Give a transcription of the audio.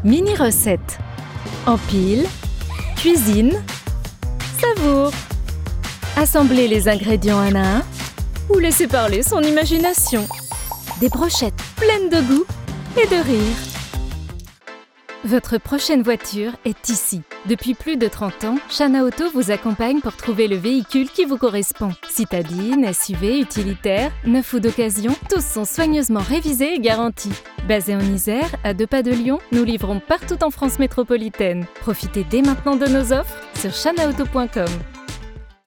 Mini recette. Empile, cuisine, savoure. Assemblez les ingrédients un à un ou laissez parler son imagination. Des brochettes pleines de goût et de rire. Votre prochaine voiture est ici. Depuis plus de 30 ans, Shana Auto vous accompagne pour trouver le véhicule qui vous correspond. Citadine, SUV, utilitaire, neuf ou d'occasion, tous sont soigneusement révisés et garantis. Basés en Isère, à 2 pas de Lyon, nous livrons partout en France métropolitaine. Profitez dès maintenant de nos offres sur shanaauto.com.